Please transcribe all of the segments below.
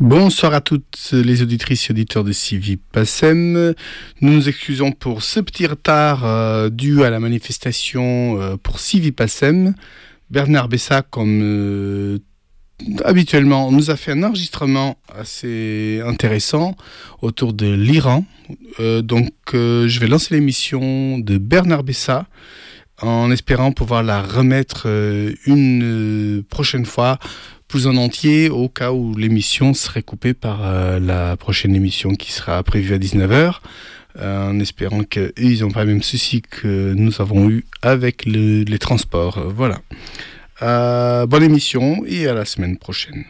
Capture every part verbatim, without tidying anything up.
Bonsoir à toutes les auditrices et auditeurs de Civi Passem. Nous nous excusons pour ce petit retard euh, dû à la manifestation euh, pour Civi Passem. Bernard Bessa, comme euh, habituellement, nous a fait un enregistrement assez intéressant autour de l'Iran. Euh, donc euh, je vais lancer l'émission de Bernard Bessa en espérant pouvoir la remettre euh, une euh, prochaine fois plus en entier, au cas où l'émission serait coupée par euh, la prochaine émission qui sera prévue à dix-neuf heures, euh, en espérant qu'ils n'ont pas le même souci que nous avons eu avec le, les transports. Euh, voilà. Euh, bonne émission et à la semaine prochaine.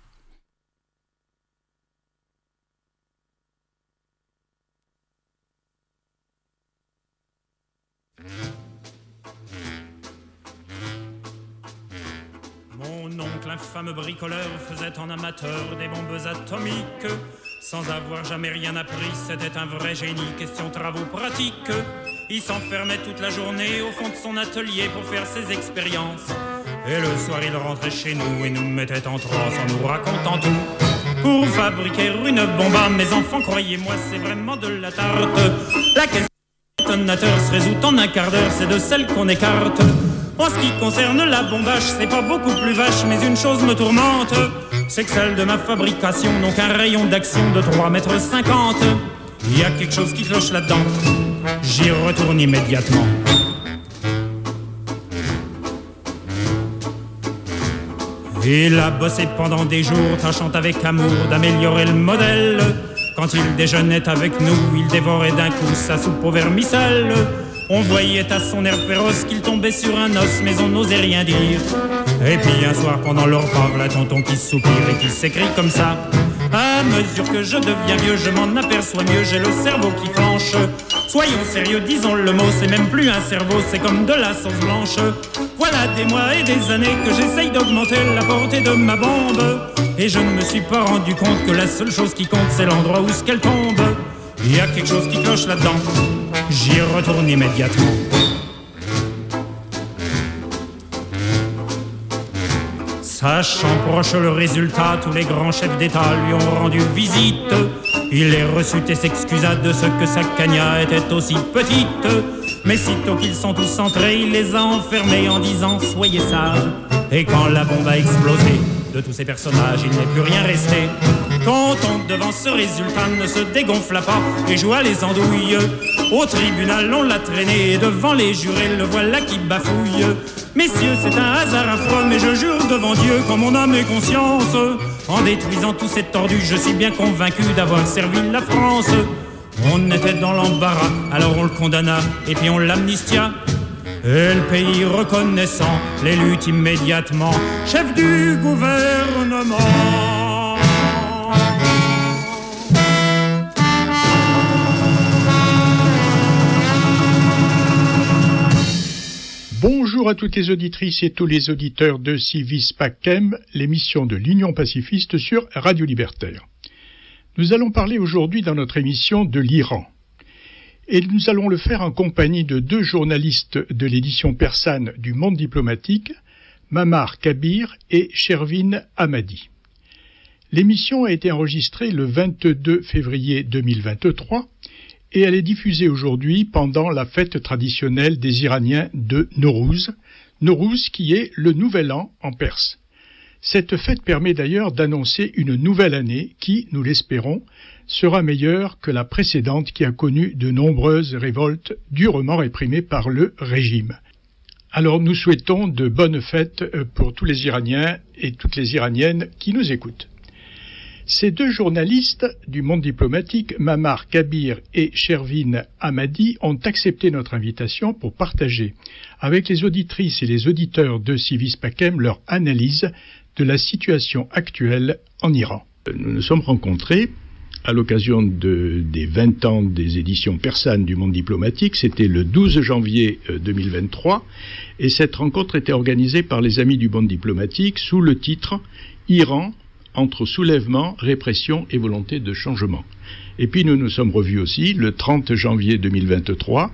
Infâme bricoleur faisait en amateur des bombes atomiques. Sans avoir jamais rien appris, c'était un vrai génie, question travaux pratiques. Il s'enfermait toute la journée au fond de son atelier pour faire ses expériences. Et le soir il rentrait chez nous et nous mettait en transe en nous racontant tout. Pour fabriquer une bombe, mes enfants, croyez-moi, c'est vraiment de la tarte. La question du détonateur se résout en un quart d'heure, c'est de celle qu'on écarte. En ce qui concerne la bombage, c'est pas beaucoup plus vache, mais une chose me tourmente, c'est que celle de ma fabrication n'ont qu'un rayon d'action de trois mètres cinquante. Il y a quelque chose qui cloche là-dedans, j'y retourne immédiatement. Il a bossé pendant des jours, tâchant avec amour d'améliorer le modèle. Quand il déjeunait avec nous, il dévorait d'un coup sa soupe au vermicelle. On voyait à son air féroce qu'il tombait sur un os, mais on n'osait rien dire. Et puis un soir pendant leur repas, la tonton qui soupire et qui s'écrie comme ça: à mesure que je deviens vieux, je m'en aperçois mieux, j'ai le cerveau qui flanche. Soyons sérieux, disons le mot, c'est même plus un cerveau, c'est comme de la sauce blanche. Voilà des mois et des années que j'essaye d'augmenter la portée de ma bombe, et je ne me suis pas rendu compte que la seule chose qui compte, c'est l'endroit où ce qu'elle tombe. Il y a quelque chose qui cloche là-dedans, j'y retourne immédiatement. Sachant proche le résultat, tous les grands chefs d'État lui ont rendu visite. Il les reçut et s'excusa de ce que sa cagna était aussi petite. Mais sitôt qu'ils sont tous entrés, il les a enfermés en disant: soyez sages. Et quand la bombe a explosé, de tous ces personnages, il n'est plus rien resté. Quand on, devant ce résultat, ne se dégonfla pas et joua les andouilles, au tribunal on l'a traîné et devant les jurés, le voilà qui bafouille. Messieurs, c'est un hasard affreux, mais je jure devant Dieu, qu'en mon âme et conscience, en détruisant tous ces tordus, je suis bien convaincu d'avoir servi la France. On était dans l'embarras, alors on le condamna et puis on l'amnistia. Et le pays reconnaissant l'élut immédiatement chef du gouvernement. Bonjour à toutes les auditrices et tous les auditeurs de Civis Pacem, l'émission de l'Union pacifiste sur Radio Libertaire. Nous allons parler aujourd'hui dans notre émission de l'Iran. Et nous allons le faire en compagnie de deux journalistes de l'édition persane du Monde diplomatique, Mamar Kabir et Shervin Hamadi. L'émission a été enregistrée le vingt-deux février deux mille vingt-trois et elle est diffusée aujourd'hui pendant la fête traditionnelle des Iraniens de Nowruz, Nowruz qui est le Nouvel An en perse. Cette fête permet d'ailleurs d'annoncer une nouvelle année qui, nous l'espérons, sera meilleure que la précédente qui a connu de nombreuses révoltes durement réprimées par le régime. Alors nous souhaitons de bonnes fêtes pour tous les Iraniens et toutes les Iraniennes qui nous écoutent. Ces deux journalistes du Monde diplomatique, Mamar Kabir et Shervin Hamadi, ont accepté notre invitation pour partager avec les auditrices et les auditeurs de Civis Pacem leur analyse de la situation actuelle en Iran. Nous nous sommes rencontrés à l'occasion de, des vingt ans des éditions persanes du Monde diplomatique. C'était le douze janvier deux mille vingt-trois et cette rencontre était organisée par les Amis du Monde diplomatique sous le titre « Iran, entre soulèvement, répression et volonté de changement ». Et puis nous nous sommes revus aussi le trente janvier deux mille vingt-trois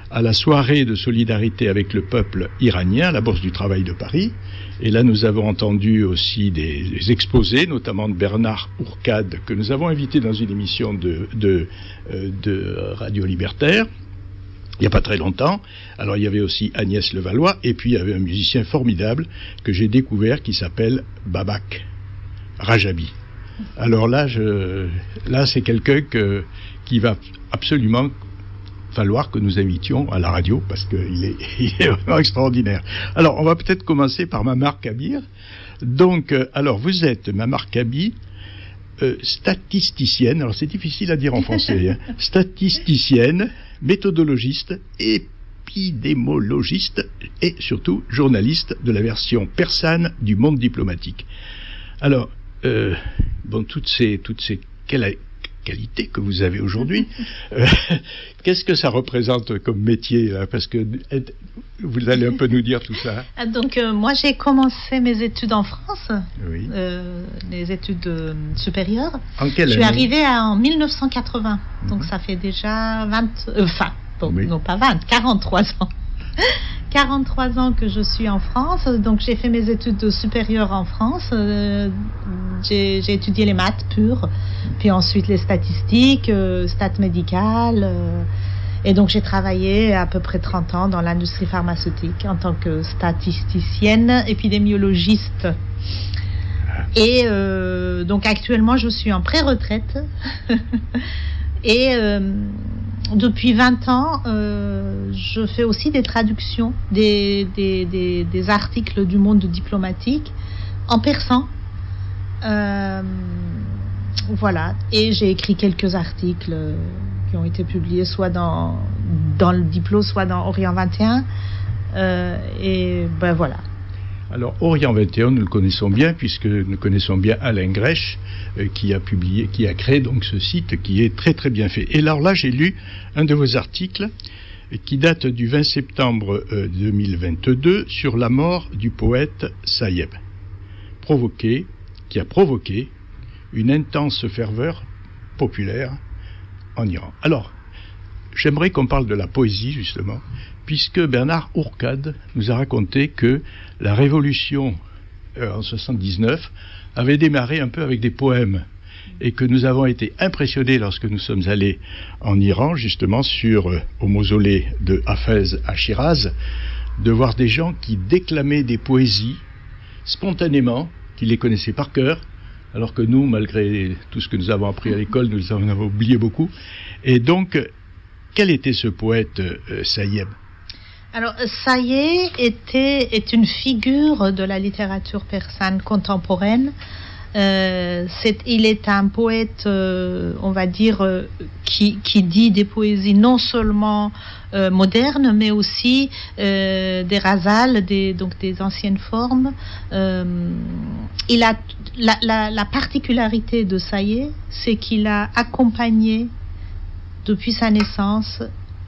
à la soirée de solidarité avec le peuple iranien, à la Bourse du Travail de Paris. Et là, nous avons entendu aussi des, des exposés, notamment de Bernard Ourcade, que nous avons invité dans une émission de, de, euh, de Radio Libertaire, il n'y a pas très longtemps. Alors, il y avait aussi Agnès Levallois, et puis il y avait un musicien formidable que j'ai découvert qui s'appelle Babak Rajabi. Alors là, je, là c'est quelqu'un que, qui va absolument falloir que nous invitions à la radio parce qu'il est, il est vraiment extraordinaire. Alors, on va peut-être commencer par Mamar Kabir. Donc, euh, alors, vous êtes Mamar Kabir, euh, statisticienne, alors c'est difficile à dire en français, hein, statisticienne, méthodologiste, épidémologiste et surtout journaliste de la version persane du Monde diplomatique. Alors, euh, bon, toutes ces, toutes ces quelles qualités que vous avez aujourd'hui, euh, qu'est-ce que ça représente comme métier là? Parce que vous allez un peu nous dire tout ça. Donc, euh, moi, j'ai commencé mes études en France, oui. euh, les études euh, supérieures. En quelle Je suis année? arrivée à, en mille neuf cent quatre-vingts, mmh. donc ça fait déjà vingt, euh, enfin, bon, oui. non pas vingt, quarante-trois ans. quarante-trois ans que je suis en France, donc j'ai fait mes études supérieures en France, euh, j'ai, j'ai étudié les maths pures, puis ensuite les statistiques, euh, stats médicales, euh, et donc j'ai travaillé à peu près trente ans dans l'industrie pharmaceutique en tant que statisticienne, épidémiologiste. Et euh, donc actuellement je suis en pré-retraite, et... Euh, Depuis vingt ans, euh, je fais aussi des traductions des, des, des, des articles du monde diplomatique en persan. Euh, voilà. Et j'ai écrit quelques articles qui ont été publiés soit dans, dans le Diplo, soit dans Orient vingt et un. Euh, et ben voilà. Alors, Orient vingt et un, nous le connaissons bien, puisque nous connaissons bien Alain Grèche, euh, qui a publié, qui a créé donc ce site qui est très très bien fait. Et alors là, j'ai lu un de vos articles euh, qui date du vingt septembre euh, deux mille vingt-deux sur la mort du poète Saïeb, provoqué, qui a provoqué une intense ferveur populaire en Iran. Alors, j'aimerais qu'on parle de la poésie, justement, puisque Bernard Ourcade nous a raconté que la révolution euh, en soixante-dix-neuf avait démarré un peu avec des poèmes et que nous avons été impressionnés lorsque nous sommes allés en Iran, justement sur euh, au mausolée de Hafez à Shiraz, de voir des gens qui déclamaient des poésies spontanément, qui les connaissaient par cœur, alors que nous, malgré tout ce que nous avons appris à l'école, nous en avons oublié beaucoup. Et donc, quel était ce poète euh, Saïeb ? Alors, Saïeb était, est une figure de la littérature persane contemporaine. Euh, c'est, il est un poète, euh, on va dire, euh, qui, qui dit des poésies non seulement euh, modernes, mais aussi euh, des ghazals, des, donc des anciennes formes. Euh, il a, la, la, la particularité de Saïeb, c'est qu'il a accompagné, depuis sa naissance,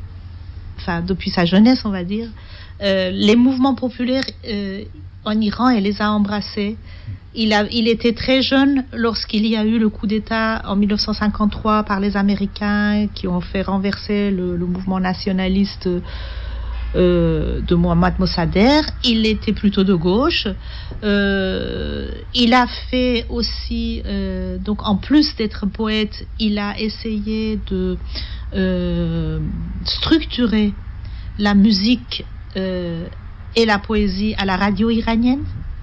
enfin depuis sa jeunesse on va dire, euh, les mouvements populaires euh, en Iran et les a embrassés. Il, a, il était très jeune lorsqu'il y a eu le coup d'État en dix-neuf cent cinquante-trois par les Américains qui ont fait renverser le, le mouvement nationaliste euh, de Mohammad Mossadegh. Il était plutôt de gauche. Euh, il a fait aussi, euh, donc en plus d'être poète, il a essayé de euh, structurer la musique euh, et la poésie à la radio iranienne.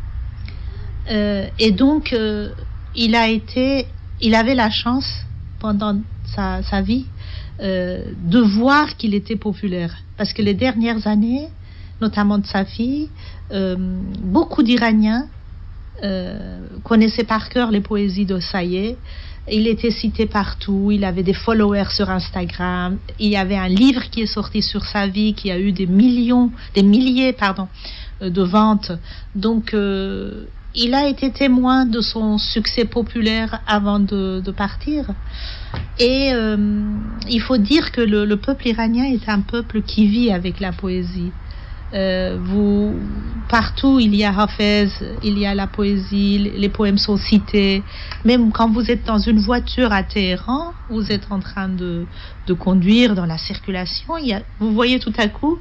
Euh, et donc, euh, il a été, il avait la chance pendant sa, sa vie euh, de voir qu'il était populaire, parce que les dernières années, notamment de sa fille, euh, beaucoup d'Iraniens euh, connaissaient par cœur les poésies de Saïeb. Il était cité partout, il avait des followers sur Instagram, il y avait un livre qui est sorti sur sa vie qui a eu des millions, des milliers, pardon, de ventes. Donc, euh, il a été témoin de son succès populaire avant de, de partir. Et euh, il faut dire que le, le peuple iranien est un peuple qui vit avec la poésie. Euh, vous, partout, il y a Hafez, il y a la poésie, les poèmes sont cités. Même quand vous êtes dans une voiture à Téhéran, vous êtes en train de, de conduire dans la circulation, il y a, vous voyez tout à coup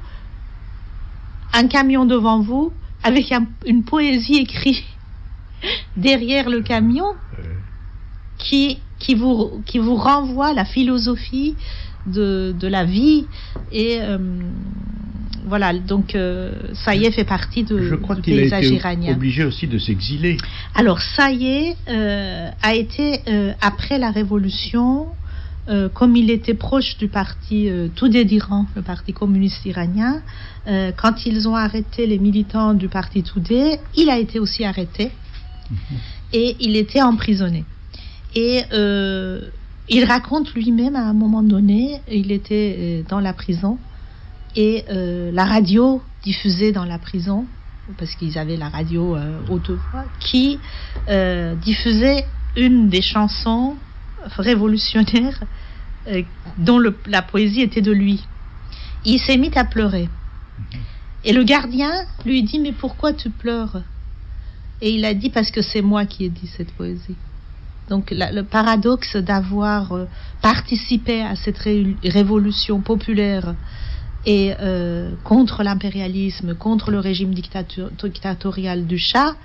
un camion devant vous avec un, une poésie écrite derrière le camion qui, qui, vous, qui vous renvoie à la philosophie de, de la vie. Et euh, voilà, donc euh, Saïeh fait partie de, Je crois du qu'il paysage a été iranien. Obligé aussi de s'exiler. Alors Saïeh euh, a été, euh, après la Révolution, euh, comme il était proche du parti euh, Toudeh d'Iran, le parti communiste iranien, euh, quand ils ont arrêté les militants du parti Toudeh, il a été aussi arrêté mmh. et il était emprisonné. Et euh, il raconte lui-même à un moment donné, il était euh, dans la prison et euh, la radio diffusée dans la prison, parce qu'ils avaient la radio euh, haute voix, qui euh, diffusait une des chansons révolutionnaires euh, dont le, la poésie était de lui. Il s'est mis à pleurer. Et le gardien lui dit « Mais pourquoi tu pleures ?» Et il a dit « Parce que c'est moi qui ai dit cette poésie. » Donc la, le paradoxe d'avoir euh, participé à cette ré- révolution populaire et euh, contre l'impérialisme, contre le régime dictature, dictatorial du Shah,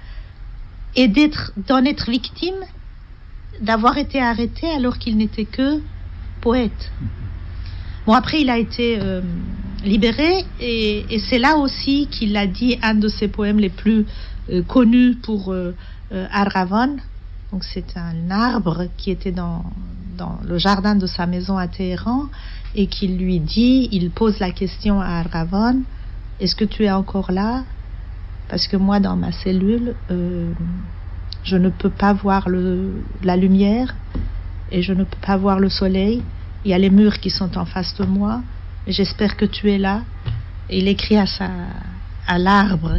et d'être, d'en être victime, d'avoir été arrêté alors qu'il n'était que poète. Bon, après, il a été euh, libéré, et, et c'est là aussi qu'il a dit un de ses poèmes les plus euh, connus pour euh, euh, Arghavon. Donc, c'est un arbre qui était dans, dans le jardin de sa maison à Téhéran, et qui lui dit, il pose la question à Arghavon, est-ce que tu es encore là? Parce que moi, dans ma cellule, euh, je ne peux pas voir le, la lumière et je ne peux pas voir le soleil. Il y a les murs qui sont en face de moi, mais j'espère que tu es là. Et il écrit à, sa, à l'arbre,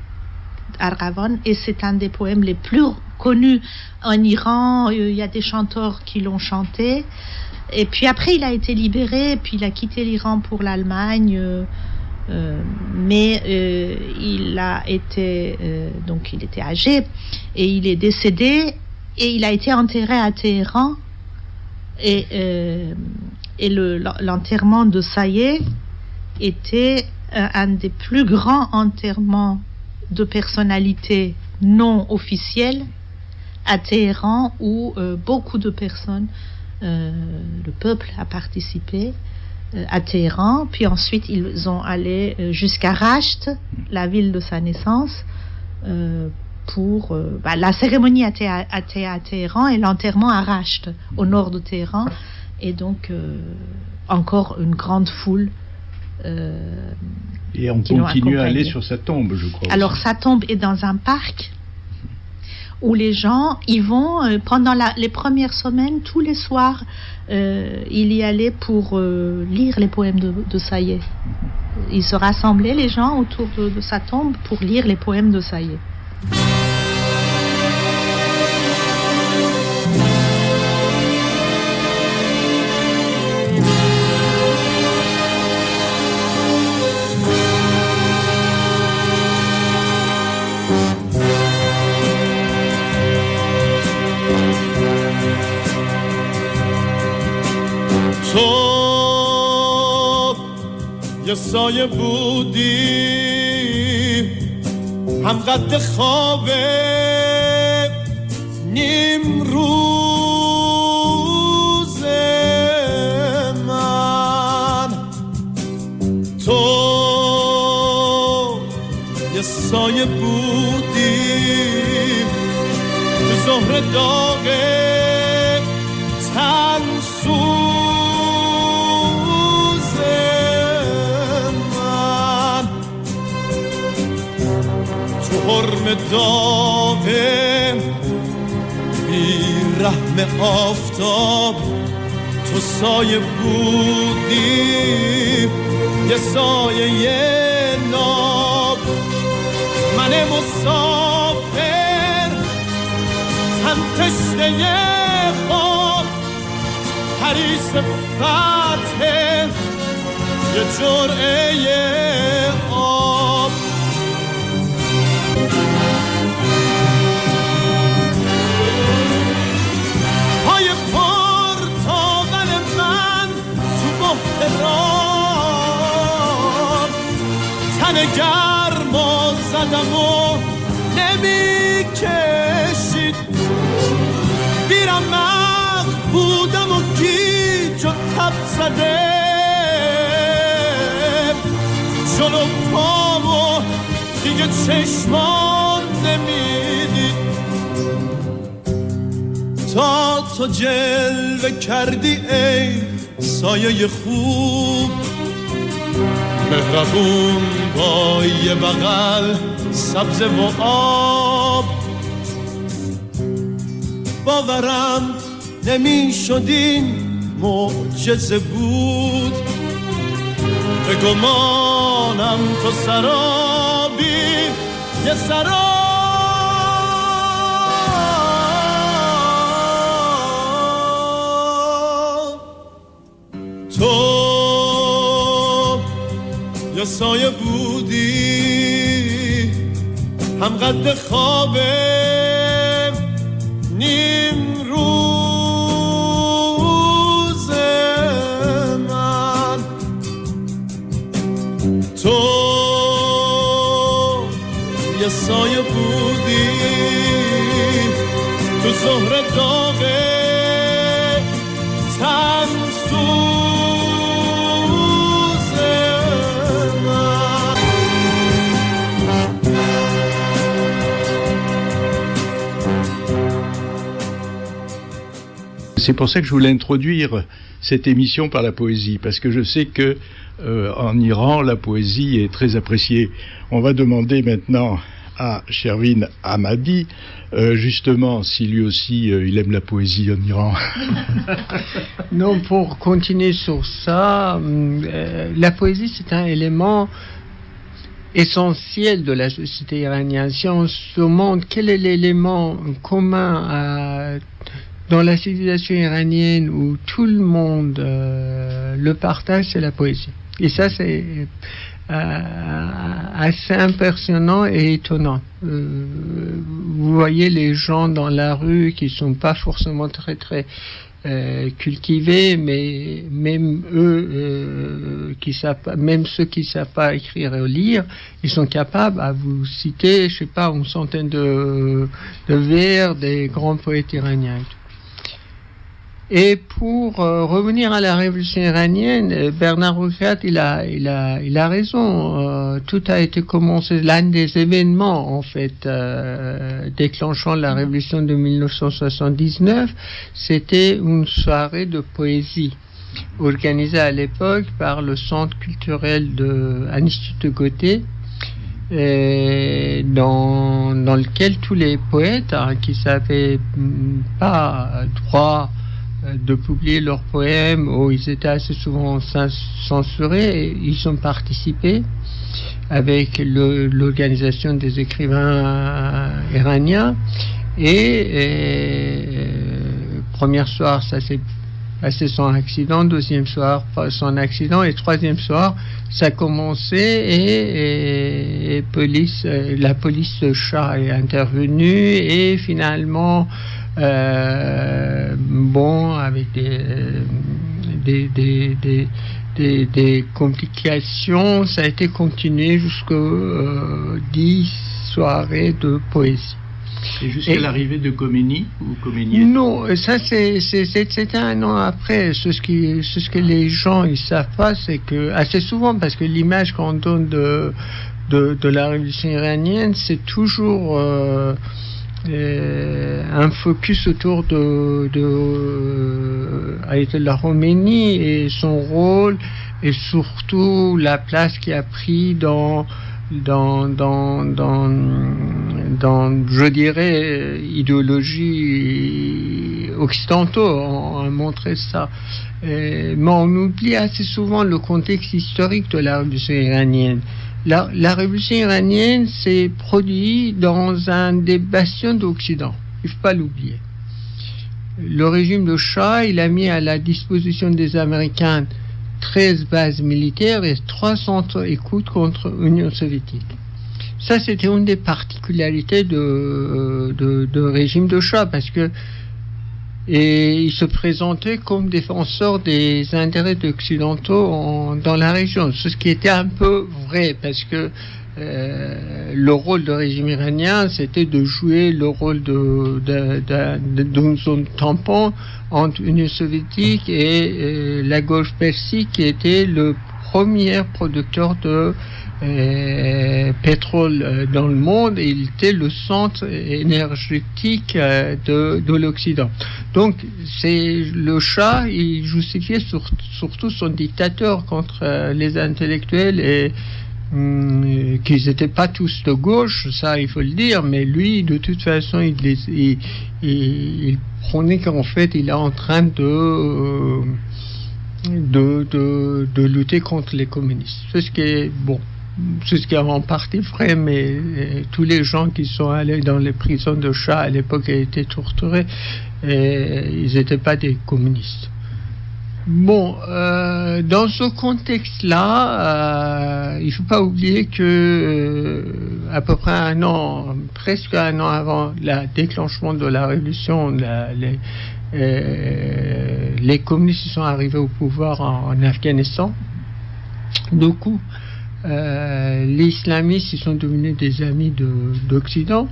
Arghavon, et c'est un des poèmes les plus connus en Iran. Il y a des chanteurs qui l'ont chanté. Et puis après, il a été libéré, puis il a quitté l'Iran pour l'Allemagne. Euh, Euh, mais euh, il a été euh, donc il était âgé et il est décédé et il a été enterré à Téhéran et, euh, et le, l'enterrement de Saïeh était euh, un des plus grands enterrements de personnalités non officielles à Téhéran où euh, beaucoup de personnes, euh, le peuple a participé à Téhéran, puis ensuite ils ont allé jusqu'à Rasht, la ville de sa naissance, euh, pour euh, bah, la cérémonie a été à, à, à Téhéran et l'enterrement à Rasht, au nord de Téhéran, et donc euh, encore une grande foule. Euh, et on continue à aller sur sa tombe, je crois. Alors aussi. Sa tombe est dans un parc où les gens y vont euh, pendant la, les premières semaines, tous les soirs, euh, il y allait pour euh, lire les poèmes de, de Saïeh. Ils se rassemblaient, les gens, autour de, de sa tombe pour lire les poèmes de Saïeh. تو یه سایه بودی هم قد خواب نیم روز من تو یه سایه بودی تو ظهر داغ تن حرم داغ بی رحم آفتاب تو سایه بودی یه سایه ناب من مسافر تن تشنه خواب حریص فتح یه جرعه آب زده جلو پامو دیگه چشمان نمیدید تا تو جلوه کردی ای سایه خوب مهربون با یه بغل سبز و آب باورم نمی شدین معجزه بود به گمانم تو سرابی یه سراب تو یه سایه بودی هم قد خوابه نیم روز من تو یه سایه بودی تو ظهر داغه تن C'est pour ça que je voulais introduire cette émission par la poésie, parce que je sais que euh, en Iran, la poésie est très appréciée. On va demander maintenant à Shervin Ahmadi, euh, justement, si lui aussi euh, il aime la poésie en Iran. Non, pour continuer sur ça, euh, la poésie c'est un élément essentiel de la société iranienne. Si on se demande quel est l'élément commun à dans la civilisation iranienne où tout le monde euh, le partage, c'est la poésie. Et ça, c'est euh, assez impressionnant et étonnant. Euh, vous voyez les gens dans la rue qui sont pas forcément très très euh, cultivés, mais même eux, euh, qui savent, même ceux qui savent pas écrire et lire, ils sont capables à vous citer, je sais pas, une centaine de, de vers des grands poètes iraniens. Et pour euh, revenir à la révolution iranienne, Bernard Rouchat, il a, il a, il a raison. Euh, tout a été commencé, l'un des événements, en fait, euh, déclenchant la révolution de dix-neuf cent soixante-dix-neuf, c'était une soirée de poésie organisée à l'époque par le centre culturel de l'Institut Gautier, et dans, dans lequel tous les poètes hein, qui savaient pas droit de publier leurs poèmes, où ils étaient assez souvent censurés, ils ont participé avec le, l'organisation des écrivains iraniens. Et, et premier soir, ça s'est passé sans accident, deuxième soir, sans accident, et troisième soir, ça a commencé et, et, et police, la police Shah est intervenue et finalement Euh, bon, avec des, des, des, des, des, des complications, ça a été continué jusqu'aux euh, dix soirées de poésie. Et jusqu'à Et, l'arrivée de Khomeini ou Khomeini? Non, ça c'est, c'est, c'est, c'était un an après. Ce, ce, qui, ce que les gens ils savent pas, c'est que assez souvent, parce que l'image qu'on donne de, de, de la révolution iranienne, c'est toujours euh, Euh, un focus autour de, de euh, Ayatollah Khomeini et son rôle et surtout la place qu'il a pris dans dans dans dans, dans je dirais idéologie occidentaux. On a montré ça, et, mais on oublie assez souvent le contexte historique de la révolution iranienne. La, la révolution iranienne s'est produite dans un des bastions d'Occident. Il ne faut pas l'oublier. Le régime de Shah, il a mis à la disposition des Américains treize bases militaires et trois centres écoute contre l'Union soviétique. Ça, c'était une des particularités de, de, de régime de Shah, parce que et il se présentait comme défenseur des intérêts occidentaux en, dans la région, ce qui était un peu vrai, parce que euh, le rôle du régime iranien, c'était de jouer le rôle de, de, de, de, d'une zone tampon entre l'Union soviétique et, et la gauche persique, qui était le premier producteur de euh, pétrole dans le monde, et il était le centre énergétique euh, de, de l'Occident. Donc, c'est le Shah, il justifiait sur, surtout son dictateur contre euh, les intellectuels, et hum, qu'ils n'étaient pas tous de gauche, ça il faut le dire, mais lui, de toute façon, il, les, il, il, il prônait qu'en fait, il est en train de... Euh, De, de, de lutter contre les communistes. C'est ce qui est, bon, c'est ce qui est en partie vrai, mais et, tous les gens qui sont allés dans les prisons de Shah à l'époque et été torturés, et, ils n'étaient pas des communistes. Bon, euh, dans ce contexte-là, euh, il ne faut pas oublier que euh, à peu près un an, presque un an avant le déclenchement de la révolution, la, les Euh, les communistes sont arrivés au pouvoir en, en Afghanistan. Du coup, euh, les islamistes ils sont devenus des amis de, d'Occident.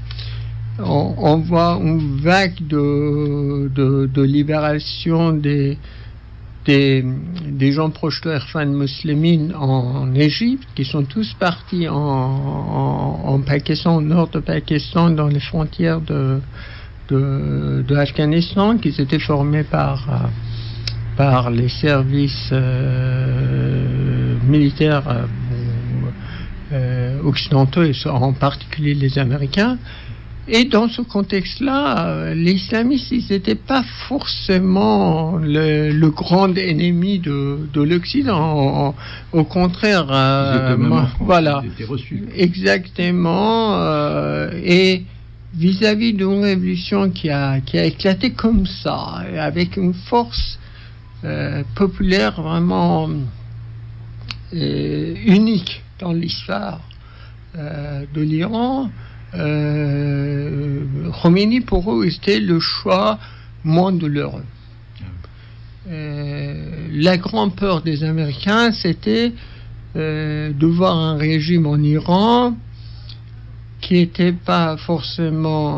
On, on voit une vague de, de, de libération des, des, des gens proches de Irfan Muslimine en, en Égypte, qui sont tous partis en, en, en Pakistan, au nord de Pakistan, dans les frontières de de, de l'Afghanistan, qui s'étaient formés par, par les services euh, militaires euh, euh, occidentaux, et en particulier les Américains. Et dans ce contexte-là, euh, les islamistes, ils n'étaient pas forcément le, le grand ennemi de, de l'Occident. Au contraire, euh, moi, voilà, ils étaient reçus. Exactement. Euh, et vis-à-vis d'une révolution qui a, qui a éclaté comme ça, avec une force euh, populaire vraiment euh, unique dans l'histoire euh, de l'Iran, euh, Khomeini, pour eux, c'était le choix moins douloureux. Euh, la grande peur des Américains, c'était euh, de voir un régime en Iran qui n'était pas forcément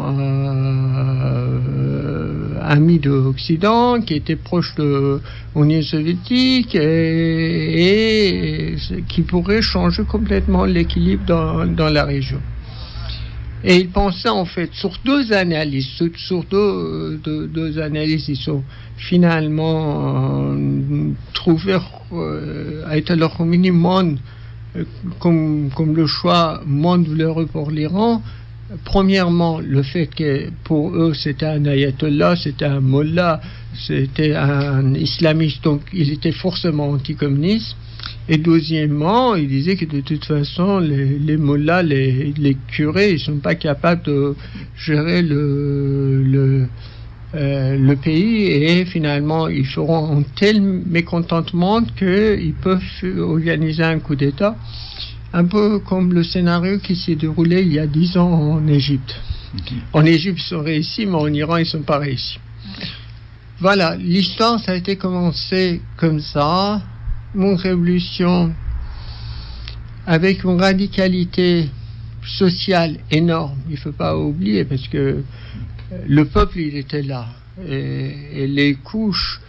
euh, ami de l'Occident, qui était proche de l'Union soviétique, et, et qui pourrait changer complètement l'équilibre dans, dans la région. Et ils pensaient en fait sur deux analyses, sur, sur deux, deux, deux analyses, ils sont finalement euh, trouvés euh, Ayatollah Khomeini moins Comme, comme le choix moins douloureux pour l'Iran. Premièrement, le fait que pour eux c'était un ayatollah, c'était un mollah, c'était un islamiste, donc il était forcément anticommuniste. Et deuxièmement, il disait que de toute façon les, les mollahs, les, les curés, ils sont pas capables de gérer le, le Euh, le pays, et finalement ils feront un tel mécontentement qu'ils peuvent organiser un coup d'État, un peu comme le scénario qui s'est déroulé il y a dix ans en Égypte. En Égypte ils sont réussis, mais en Iran ils ne sont pas réussis. Voilà, l'histoire ça a été commencé comme ça, une révolution avec une radicalité sociale énorme, il ne faut pas oublier, parce que le peuple, il était là, et, et les couches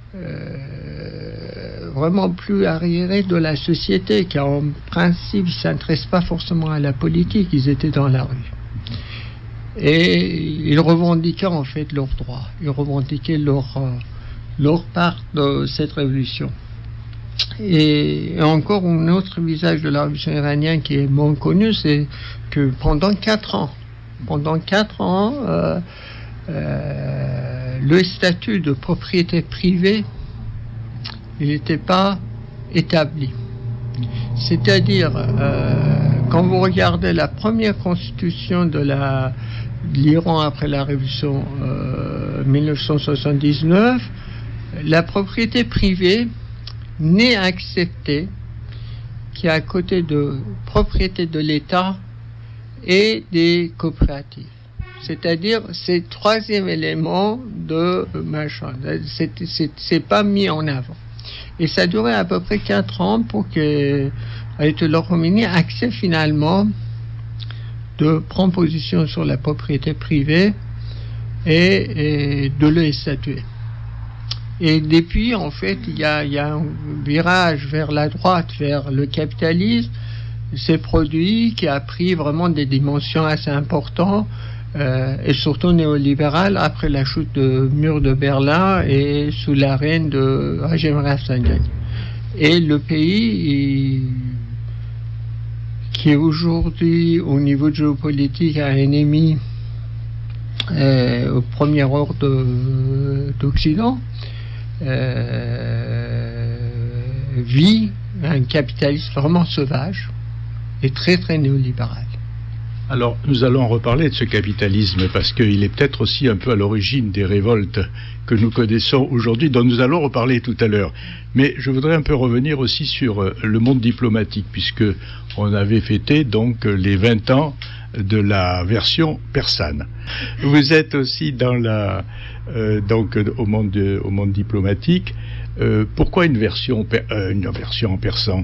euh, vraiment plus arriérées de la société, qui en principe ne s'intéressent pas forcément à la politique, ils étaient dans la rue. Et ils revendiquaient en fait leurs droits, ils revendiquaient leur, euh, leur part de cette révolution. Et, et encore un autre visage de la révolution iranienne qui est moins connu, c'est que pendant quatre ans, Pendant quatre ans, euh, euh, le statut de propriété privée, il n'était pas établi. C'est-à-dire, euh, quand vous regardez la première constitution de, la, de l'Iran après la révolution euh, dix-neuf cent soixante-dix-neuf, la propriété privée n'est acceptée qu'à côté de propriété de l'État et des coopératives. C'est-à-dire, c'est le troisième élément de machin. C'est, c'est, c'est pas mis en avant. Et ça durait à peu près quatre ans pour que Ayatollah Khomeini accepte finalement de prendre position sur la propriété privée et, et de le statuer. Et depuis, en fait, il y a, il y a un virage vers la droite, vers le capitalisme. C'est produit qui a pris vraiment des dimensions assez importantes euh, et surtout néolibérales après la chute du mur de Berlin et sous la règne de Hachem Rafsanjani. Et le pays, il, qui est aujourd'hui au niveau géopolitique un ennemi euh, au premier ordre d'Occident, euh, vit un capitalisme vraiment sauvage et très très néolibéral. Alors, nous allons en reparler de ce capitalisme parce qu'il est peut-être aussi un peu à l'origine des révoltes que nous connaissons aujourd'hui, dont nous allons reparler tout à l'heure. Mais je voudrais un peu revenir aussi sur le monde diplomatique, puisque on avait fêté donc les vingt ans de la version persane. Vous êtes aussi dans la, euh, donc au monde, de, au monde diplomatique. Euh, pourquoi une version, euh, une version en persan?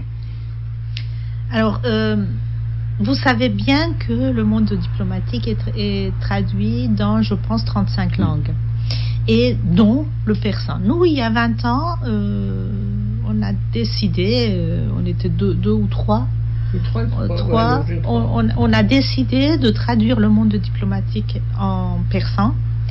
Alors, euh, vous savez bien que le monde diplomatique est, est traduit dans, je pense, trente-cinq langues, et dont le persan. Nous, il y a vingt ans, euh, on a décidé, euh, on était deux, deux ou trois, trois, euh, trois ouais, on, on, on a décidé de traduire le monde diplomatique en persan.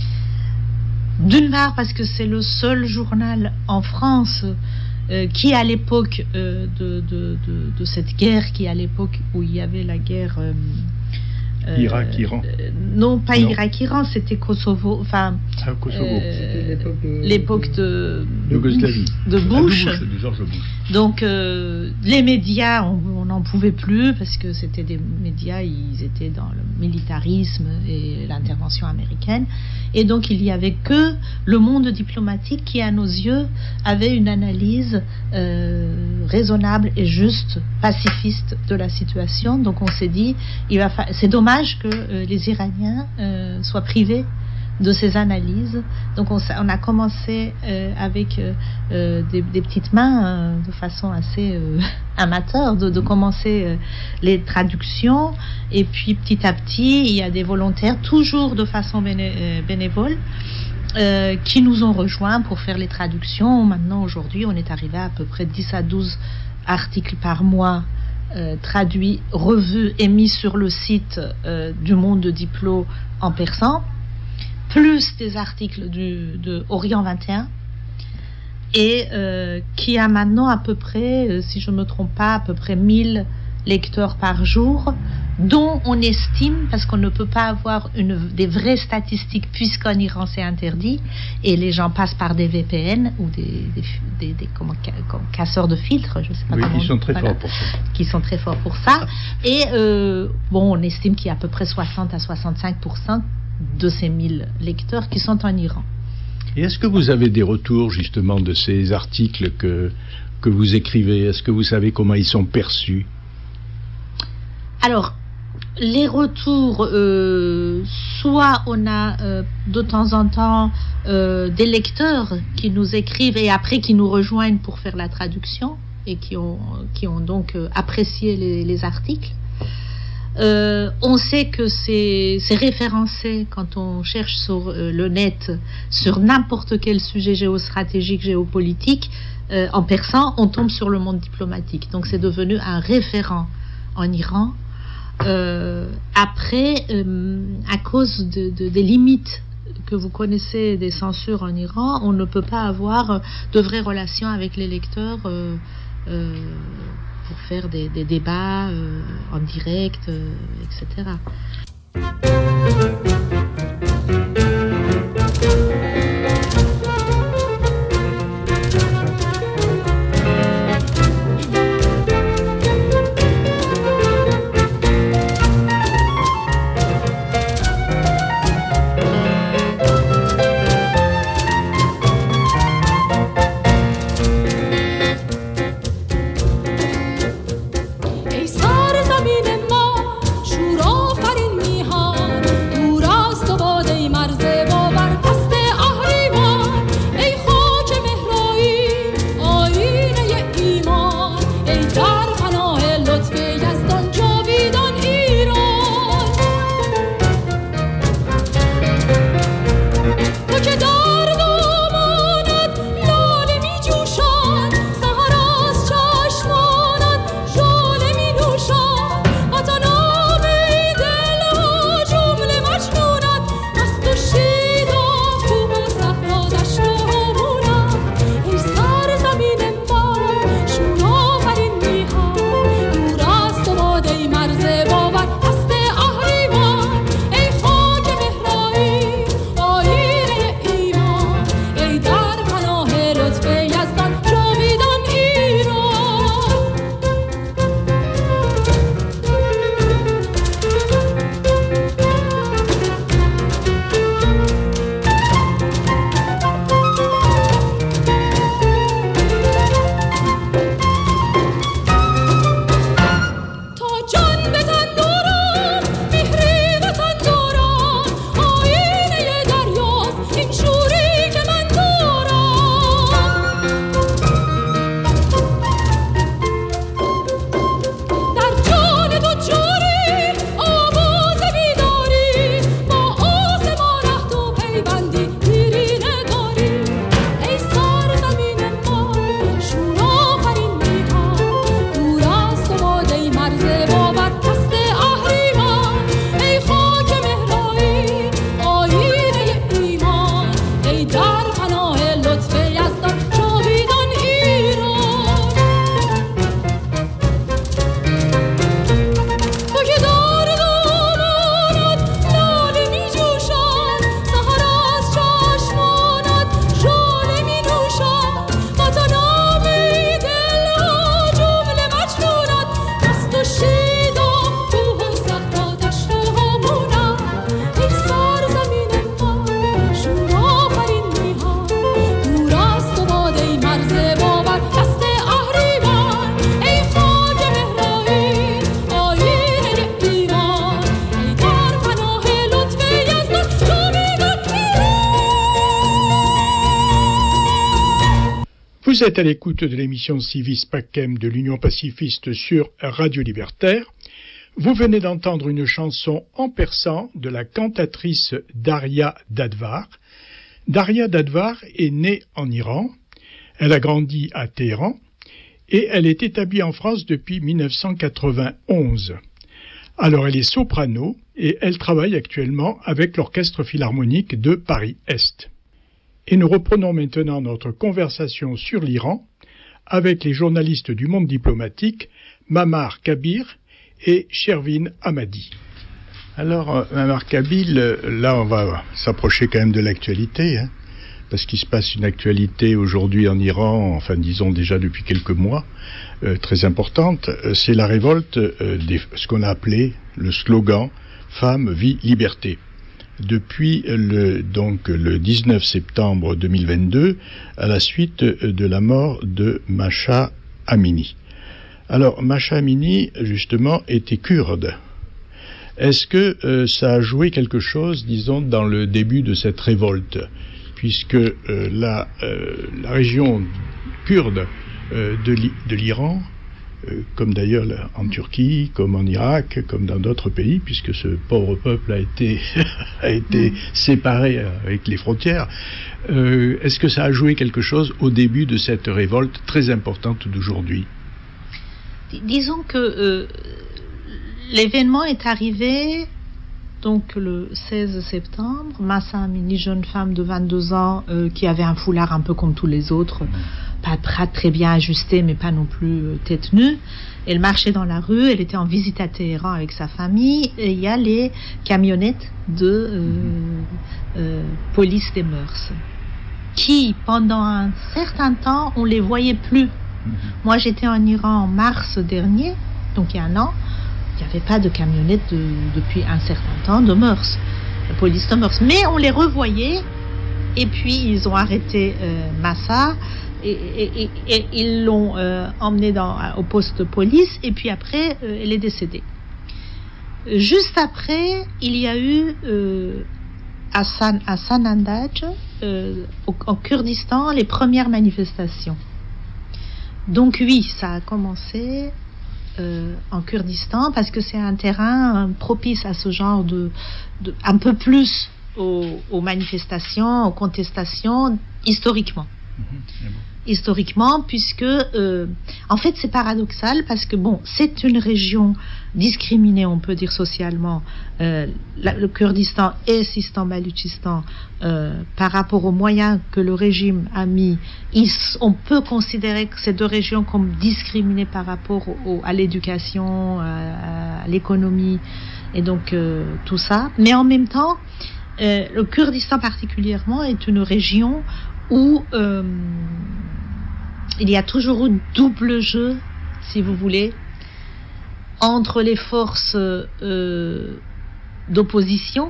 D'une part parce que c'est le seul journal en France Euh, qui à l'époque euh, de, de, de, de cette guerre, qui à l'époque où il y avait la guerre euh, euh, Irak-Iran euh, non pas non. Irak-Iran, c'était Kosovo, enfin ah, Kosovo. Euh, c'était l'époque de, l'époque de, de, de Bush, de Bush. Ah, de Bush, de George Bush. Donc euh, les médias, on n'en pouvait plus parce que c'était des médias, ils étaient dans le militarisme et l'intervention américaine, et donc il y avait que le monde diplomatique qui, à nos yeux, avait une analyse euh, raisonnable et juste, pacifiste de la situation. Donc on s'est dit, il va fa- c'est dommage que euh, les Iraniens euh, soient privés de ces analyses. Donc on, on a commencé euh, avec euh, euh, des, des petites mains euh, de façon assez euh, amateur de, de commencer euh, les traductions, et puis petit à petit il y a des volontaires, toujours de façon béné, euh, bénévole, euh, qui nous ont rejoints pour faire les traductions. Maintenant, aujourd'hui, on est arrivé à, à peu près dix à douze articles par mois euh, traduits, revus et mis sur le site euh, du Monde de Diplo en persan, plus des articles du, de Orient vingt et un, et euh, qui a maintenant à peu près, euh, si je ne me trompe pas, à peu près mille lecteurs par jour, dont on estime, parce qu'on ne peut pas avoir une, des vraies statistiques puisqu'en Iran c'est interdit, et les gens passent par des V P N ou des, des, des, des comment, comme casseurs de filtres, je sais pas oui, comment. Qui sont très voilà, forts pour ça. Qui sont très forts pour ça. Et euh, bon, on estime qu'il y a à peu près soixante à soixante-cinq pour cent de ces mille lecteurs qui sont en Iran. Et est-ce que vous avez des retours justement de ces articles que, que vous écrivez? Est-ce que vous savez comment ils sont perçus? Alors, les retours, euh, soit on a euh, de temps en temps euh, des lecteurs qui nous écrivent et après qui nous rejoignent pour faire la traduction et qui ont, qui ont donc euh, apprécié les, les articles. Euh, on sait que c'est, c'est référencé quand on cherche sur euh, le net sur n'importe quel sujet géostratégique, géopolitique, euh, en persan, on tombe sur le monde diplomatique. Donc c'est devenu un référent en Iran. Euh, après, euh, à cause de, de, des limites que vous connaissez des censures en Iran, on ne peut pas avoir de vraies relations avec les lecteurs euh, euh, pour faire des, des débats euh, en direct, euh, et cetera. ای سر زمین ما شور آفرین میهن دور Vous êtes à l'écoute de l'émission Civis Pacem de l'Union pacifiste sur Radio Libertaire. Vous venez d'entendre une chanson en persan de la cantatrice Daria Dadvar. Daria Dadvar est née en Iran, elle a grandi à Téhéran et elle est établie en France depuis mille neuf cent quatre-vingt-onze. Alors elle est soprano et elle travaille actuellement avec l'Orchestre Philharmonique de Paris-Est. Et nous reprenons maintenant notre conversation sur l'Iran avec les journalistes du Monde diplomatique, Mamar Kabir et Shervin Hamadi. Alors, Mamar Kabir, là on va s'approcher quand même de l'actualité, hein, parce qu'il se passe une actualité aujourd'hui en Iran, enfin disons déjà depuis quelques mois, euh, très importante. C'est la révolte, euh, des, ce qu'on a appelé le slogan « Femme, vie, liberté ». Depuis le, donc, le dix-neuf septembre deux mille vingt-deux, à la suite de la mort de Mahsa Amini. Alors, Mahsa Amini, justement, était kurde. Est-ce que euh, ça a joué quelque chose, disons, dans le début de cette révolte, puisque euh, la, euh, la région kurde euh, de, de l'Iran, comme d'ailleurs en Turquie, comme en Irak, comme dans d'autres pays, puisque ce pauvre peuple a été, a été mmh. séparé avec les frontières. Euh, est-ce que ça a joué quelque chose au début de cette révolte très importante d'aujourd'hui ? Disons que euh, l'événement est arrivé donc le seize septembre. Mahsa Amini, jeune femme de vingt-deux ans, euh, qui avait un foulard un peu comme tous les autres, pas, pas très bien ajusté, mais pas non plus euh, tête nue. Elle marchait dans la rue, elle était en visite à Téhéran avec sa famille, et il y a les camionnettes de euh, euh, police des mœurs, qui, pendant un certain temps, on les voyait plus. Moi, j'étais en Iran en mars dernier, donc il y a un an. Il n'y avait pas de camionnettes de, depuis un certain temps de mœurs, la police de mœurs. Mais on les revoyait, et puis ils ont arrêté euh, Mahsa, et, et, et, et ils l'ont euh, emmenée dans, au poste de police, et puis après, euh, elle est décédée. Juste après, il y a eu euh, à, San, à Sanandaj, euh, au, en Kurdistan, les premières manifestations. Donc oui, ça a commencé... Euh, en Kurdistan, parce que c'est un terrain euh, propice à ce genre de, de un peu plus aux, aux manifestations, aux contestations, historiquement. Mmh, bon. Historiquement, puisque euh, en fait c'est paradoxal, parce que bon, c'est une région discriminée, on peut dire socialement, euh, la, le Kurdistan et Sistan-Baloutchistan, euh, par rapport aux moyens que le régime a mis. Ils, on peut considérer que ces deux régions comme discriminées par rapport au, au, à l'éducation, à, à l'économie, et donc euh, tout ça. Mais en même temps, euh, le Kurdistan particulièrement est une région où euh, il y a toujours eu double jeu, si vous voulez, entre les forces euh, d'opposition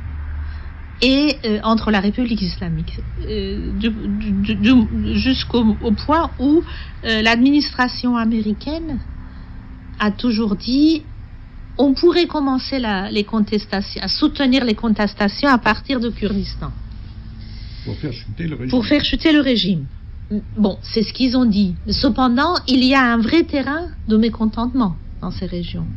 et euh, entre la République islamique, euh, du, du, du, jusqu'au au point où euh, l'administration américaine a toujours dit on pourrait commencer la, les contestations, à soutenir les contestations à partir de Kurdistan. Pour faire chuter le régime. Pour faire chuter le régime. Bon, c'est ce qu'ils ont dit. Cependant, il y a un vrai terrain de mécontentement dans ces régions.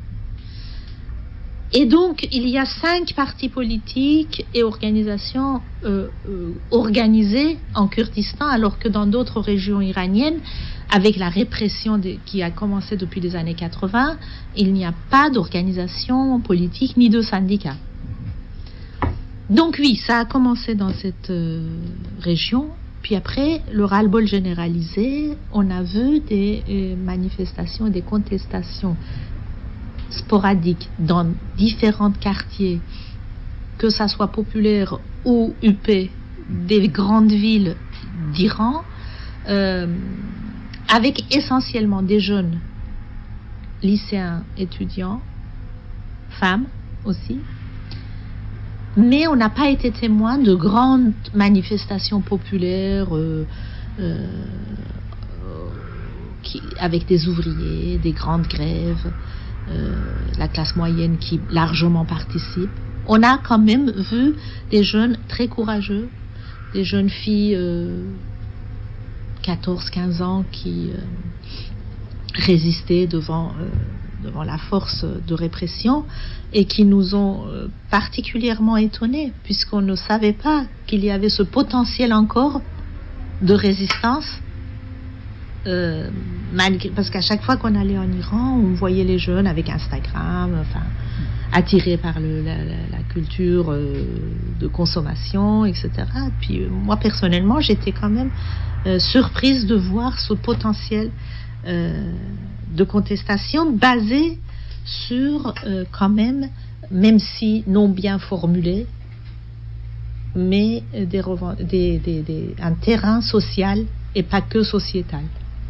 Et donc, il y a cinq partis politiques et organisations euh, euh, organisées en Kurdistan, alors que dans d'autres régions iraniennes, avec la répression de, qui a commencé depuis les années quatre-vingts, il n'y a pas d'organisation politique ni de syndicats. Donc oui, ça a commencé dans cette euh, région, puis après, le ras-le-bol généralisé, on a vu des euh, manifestations, des contestations sporadiques dans différents quartiers, que ça soit populaire ou huppé, des grandes villes d'Iran, euh, avec essentiellement des jeunes lycéens, étudiants, femmes aussi. Mais on n'a pas été témoin de grandes manifestations populaires euh, euh, qui, avec des ouvriers, des grandes grèves, euh, la classe moyenne qui largement participe. On a quand même vu des jeunes très courageux, des jeunes filles euh, quatorze quinze ans qui euh, résistaient devant, euh, devant la force de répression et qui nous ont euh, particulièrement étonnés, puisqu'on ne savait pas qu'il y avait ce potentiel encore de résistance. Euh, malgré, parce qu'à chaque fois qu'on allait en Iran, on voyait les jeunes avec Instagram, enfin, attirés par le, la, la, la culture euh, de consommation, et cetera. Puis euh, moi personnellement, j'étais quand même euh, surprise de voir ce potentiel euh, de contestation basé sur euh, quand même, même si non bien formulé, mais des, des, des, des, un terrain social et pas que sociétal.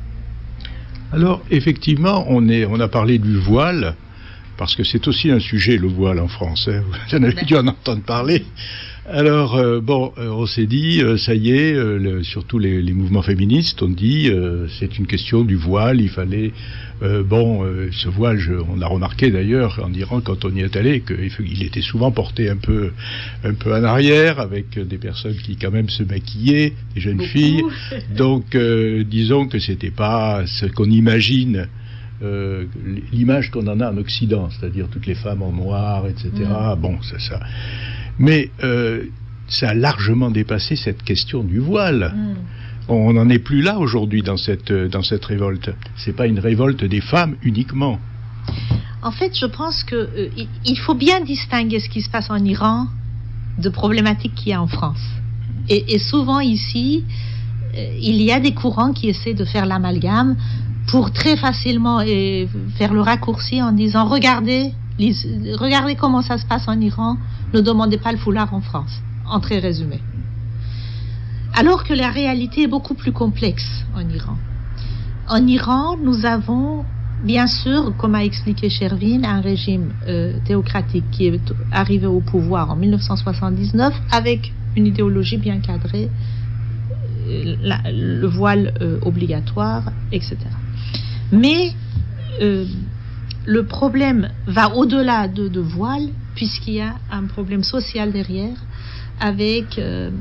Alors, effectivement, on, est, on a parlé du voile, parce que c'est aussi un sujet, le voile en France. Hein. Vous en avez dû en entendre parler. Alors, euh, bon, euh, on s'est dit, euh, ça y est, euh, le, surtout les, les mouvements féministes, on dit, euh, c'est une question du voile, il fallait... Euh, bon, euh, ce voile, je, on a remarqué d'ailleurs en Iran, quand on y est allé, qu'il était souvent porté un peu, un peu en arrière, avec des personnes qui quand même se maquillaient, des jeunes Beaucoup. filles. Donc, euh, disons que c'était pas ce qu'on imagine, euh, l'image qu'on en a en Occident, c'est-à-dire toutes les femmes en noir, et cetera. Mmh. Bon, c'est ça. Mais euh, ça a largement dépassé cette question du voile. Mmh. On n'en est plus là aujourd'hui dans cette, dans cette révolte. C'est pas une révolte des femmes uniquement. En fait, je pense que euh, il faut bien distinguer ce qui se passe en Iran de problématiques qu'il y a en France. Et, et souvent ici, euh, il y a des courants qui essaient de faire l'amalgame pour très facilement et faire le raccourci en disant regardez, les, regardez comment ça se passe en Iran, ne demandez pas le foulard en France. En très résumé. Alors que la réalité est beaucoup plus complexe en Iran. En Iran, nous avons, bien sûr, comme a expliqué Shervin, un régime euh, théocratique qui est arrivé au pouvoir en dix-neuf cent soixante-dix-neuf avec une idéologie bien cadrée, euh, la, le voile euh, obligatoire, et cetera. Mais euh, le problème va au-delà de, de voile, puisqu'il y a un problème social derrière, avec... Euh,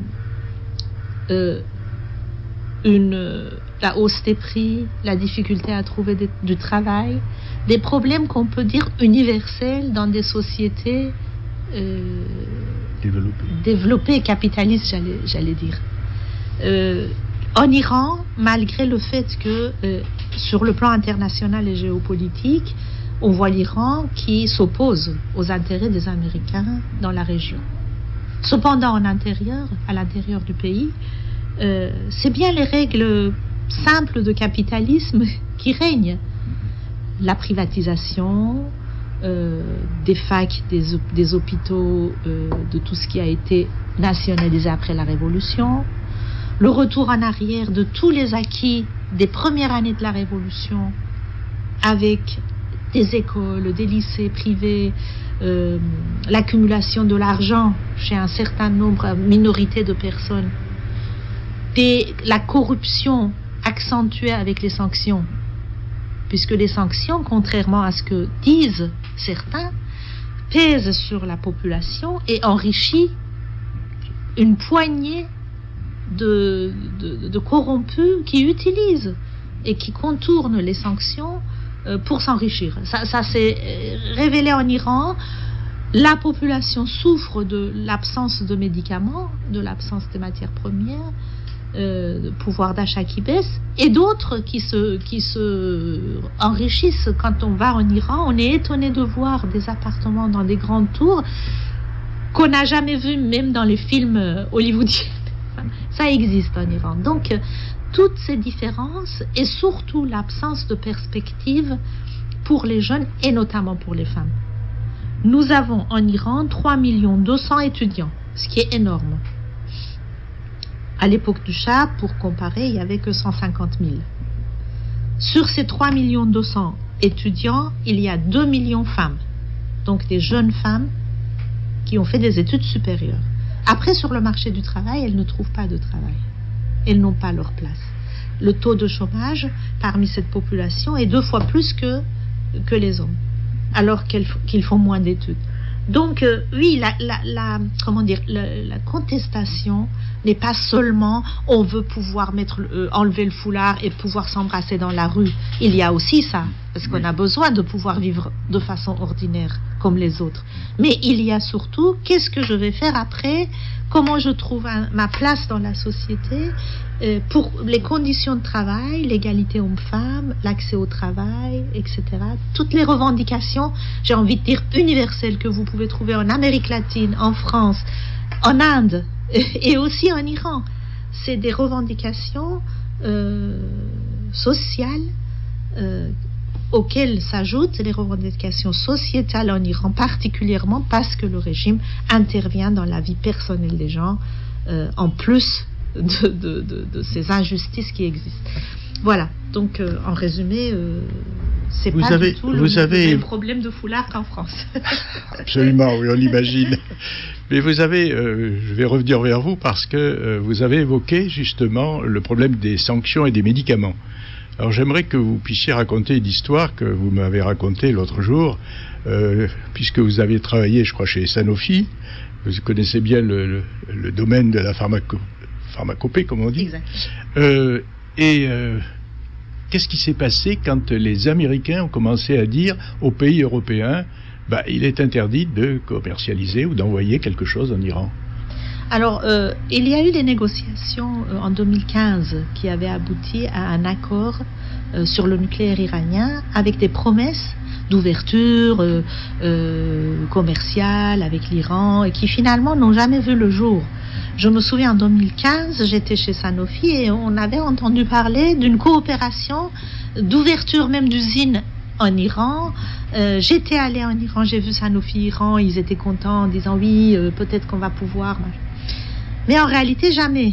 Euh, une, euh, la hausse des prix, la difficulté à trouver des, du travail, des problèmes qu'on peut dire universels dans des sociétés euh, développées. développées, capitalistes, j'allais, j'allais dire. Euh, en Iran, malgré le fait que euh, sur le plan international et géopolitique, on voit l'Iran qui s'oppose aux intérêts des Américains dans la région. Cependant, en intérieur, à l'intérieur du pays, euh, c'est bien les règles simples de capitalisme qui règnent. La privatisation euh, des facs, des, des hôpitaux, euh, de tout ce qui a été nationalisé après la Révolution, le retour en arrière de tous les acquis des premières années de la Révolution, avec des écoles, des lycées privés, Euh, l'accumulation de l'argent chez un certain nombre, minorité de personnes, des, la corruption accentuée avec les sanctions, puisque les sanctions, contrairement à ce que disent certains, pèsent sur la population et enrichissent une poignée de, de, de corrompus qui utilisent et qui contournent les sanctions pour s'enrichir. Ça, ça s'est révélé en Iran. La population souffre de l'absence de médicaments, de l'absence de matières premières, euh, de pouvoir d'achat qui baisse, et d'autres qui se, qui se enrichissent. Quand on va en Iran, on est étonné de voir des appartements dans des grandes tours qu'on n'a jamais vus, même dans les films hollywoodiens. Ça existe en Iran. Donc, toutes ces différences et surtout l'absence de perspective pour les jeunes et notamment pour les femmes. Nous avons en Iran trois millions deux cents étudiants, ce qui est énorme. À l'époque du Shah, pour comparer, il n'y avait que cent cinquante mille. Sur ces trois millions deux cents étudiants, il y a deux millions de femmes, donc des jeunes femmes qui ont fait des études supérieures. Après, sur le marché du travail, elles ne trouvent pas de travail. Elles n'ont pas leur place. Le taux de chômage parmi cette population est deux fois plus que, que les hommes, alors qu'elles, qu'ils font moins d'études. Donc, euh, oui, la, la, la, comment dire, la, la contestation n'est pas seulement on veut pouvoir mettre, euh, enlever le foulard et pouvoir s'embrasser dans la rue. Il y a aussi ça, parce qu'on a besoin de pouvoir vivre de façon ordinaire comme les autres. Mais il y a surtout qu'est-ce que je vais faire après, comment je trouve un, ma place dans la société, euh, pour les conditions de travail, l'égalité homme-femme, l'accès au travail, et cetera. Toutes les revendications, j'ai envie de dire universelles, que vous pouvez trouver en Amérique latine, en France, en Inde et aussi en Iran. C'est des revendications euh, sociales euh, auxquelles s'ajoutent les revendications sociétales en Iran, particulièrement parce que le régime intervient dans la vie personnelle des gens, euh, en plus de, de, de, de ces injustices qui existent. Voilà, donc euh, en résumé, euh, c'est vous pas avez, du tout le, vous avez... le même problème de foulard qu'en France. Absolument, oui, on l'imagine. Mais vous avez, euh, je vais revenir vers vous parce que euh, vous avez évoqué justement le problème des sanctions et des médicaments. Alors j'aimerais que vous puissiez raconter une histoire que vous m'avez racontée l'autre jour, euh, puisque vous avez travaillé, je crois, chez Sanofi. Vous connaissez bien le, le, le domaine de la pharmaco, pharmacopée, comme on dit. Exact. Euh, et euh, qu'est-ce qui s'est passé quand les Américains ont commencé à dire aux pays européens, bah, il est interdit de commercialiser ou d'envoyer quelque chose en Iran? Alors, euh, il y a eu des négociations euh, en deux mille quinze qui avaient abouti à un accord euh, sur le nucléaire iranien avec des promesses d'ouverture euh, euh, commerciale avec l'Iran et qui finalement n'ont jamais vu le jour. Je me souviens en deux mille quinze, j'étais chez Sanofi et on avait entendu parler d'une coopération, d'ouverture même d'usines en Iran. Euh, j'étais allée en Iran, j'ai vu Sanofi Iran, ils étaient contents en disant oui, euh, peut-être qu'on va pouvoir. Mais en réalité, jamais.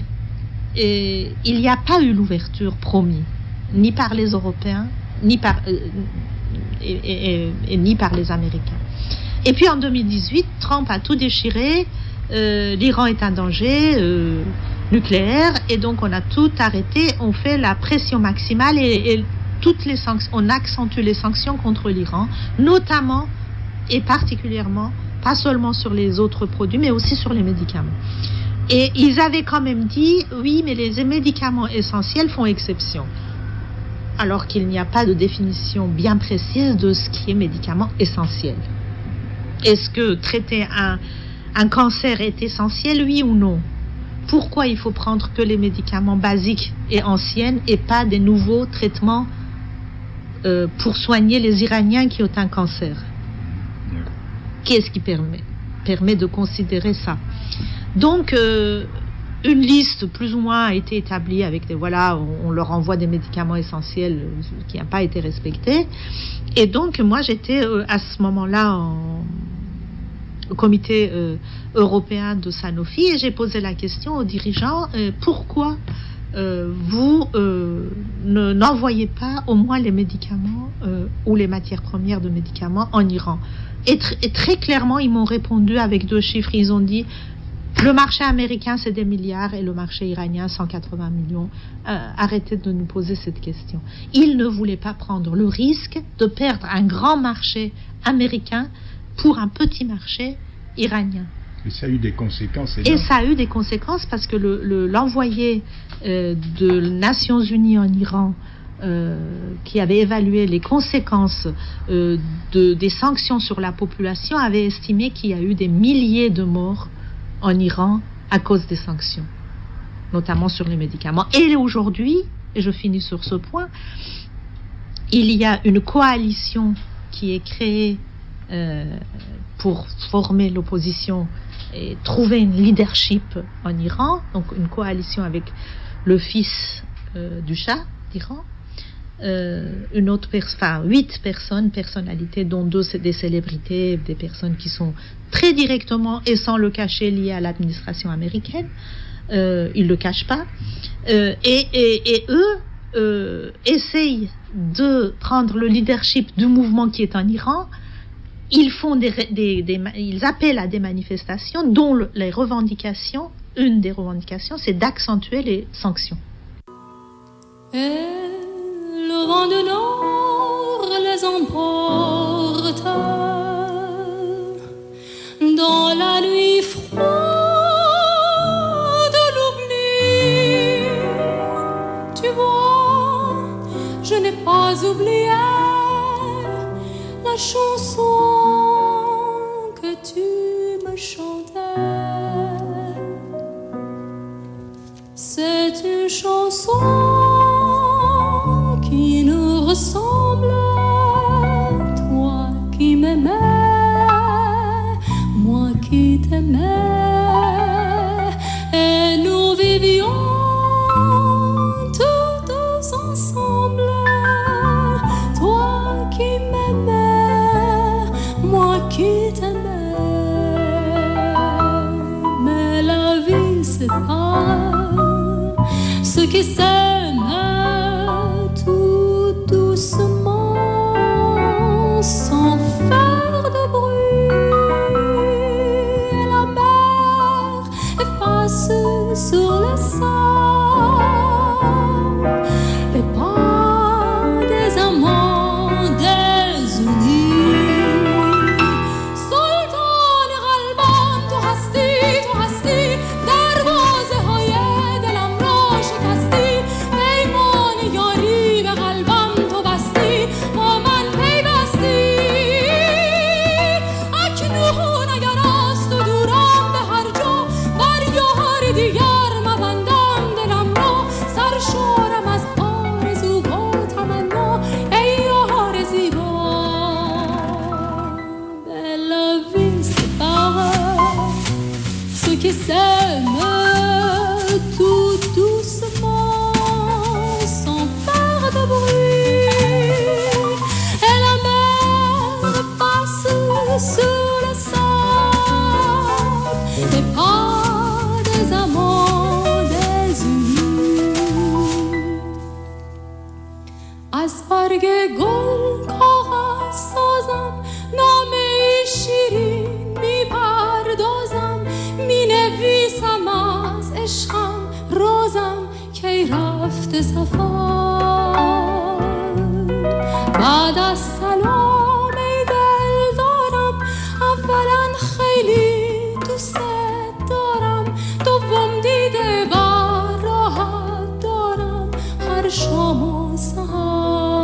Et il n'y a pas eu l'ouverture promise, ni par les Européens, ni par, euh, et, et, et, et ni par les Américains. Et puis en deux mille dix-huit, Trump a tout déchiré. Euh, L'Iran est un danger euh, nucléaire, et donc on a tout arrêté. On fait la pression maximale et, et toutes les sanctions, on accentue les sanctions contre l'Iran, notamment et particulièrement, pas seulement sur les autres produits, mais aussi sur les médicaments. Et ils avaient quand même dit, oui, mais les médicaments essentiels font exception. Alors qu'il n'y a pas de définition bien précise de ce qui est médicament essentiel. Est-ce que traiter un, un cancer est essentiel, oui ou non? Pourquoi il faut prendre que les médicaments basiques et anciens et pas des nouveaux traitements euh, pour soigner les Iraniens qui ont un cancer? Qu'est-ce qui permet, permet de considérer ça? Donc, euh, une liste plus ou moins a été établie avec des, voilà, on, on leur envoie des médicaments essentiels euh, qui n'ont pas été respectés. Et donc, moi, j'étais euh, à ce moment-là en, au comité euh, européen de Sanofi et j'ai posé la question aux dirigeants, euh, pourquoi euh, vous euh, ne, n'envoyez pas au moins les médicaments euh, ou les matières premières de médicaments en Iran? Et, tr- et très clairement, ils m'ont répondu avec deux chiffres. Ils ont dit, le marché américain, c'est des milliards et le marché iranien, cent quatre-vingts millions. Euh, arrêtez de nous poser cette question. Ils ne voulaient pas prendre le risque de perdre un grand marché américain pour un petit marché iranien. Et ça a eu des conséquences énormes. Et ça a eu des conséquences parce que le, le, l'envoyé euh, de Nations Unies en Iran, euh, qui avait évalué les conséquences euh, de, des sanctions sur la population, avait estimé qu'il y a eu des milliers de morts en Iran à cause des sanctions, notamment sur les médicaments. Et aujourd'hui, et je finis sur ce point, il y a une coalition qui est créée euh, pour former l'opposition et trouver une leadership en Iran, donc une coalition avec le fils euh, du Shah d'Iran, euh, une autre pers- enfin huit personnes, personnalités, dont deux c'est des célébrités, des personnes qui sont très directement et sans le cacher liées à l'administration américaine. Euh, ils le cachent pas. Euh, et, et, et eux euh, essayent de prendre le leadership du mouvement qui est en Iran. Ils font des, des, des ils appellent à des manifestations dont le, les revendications, une des revendications, c'est d'accentuer les sanctions. Et le vent du nord les emporte dans la nuit froide de l'oubli. Tu vois, je n'ai pas oublié la chanson que tu me chantais. C'est une chanson qui nous ressemble, toi qui m'aimais, moi qui t'aimais, et nous vivions tous deux ensemble, toi qui m'aimais, moi qui t'aimais. Mais la vie sépare ceux qui s'aiment tout doucement, sans faire de bruit. Et la mer efface sur le sable les pas des amants désunis. Sultan قلبم تو هستی تو هستی دروازه های دلم را شکستی پیمان یاری به قلبم تو بستی با من پیوستی اکنون اگر از تو دورم به هر جا بر یار دیگر مبندم دلم را سرشارم از آرزو و تمنا ای یار زیبا. Mais la vie sépare ceux qui s'aiment tout doucement, sans faire de bruit. Et la mer passe sur le sable les pas des amants désunis. از برگ گل کاغذ سازم نامه ای شیرین می پردازم می نویسم از عشقم رازم کی رفت سفر. بعد از سلام ای دل دارم اولا خیلی دوست دارم دوم دیده بر راحت دارم هر شام و سحر.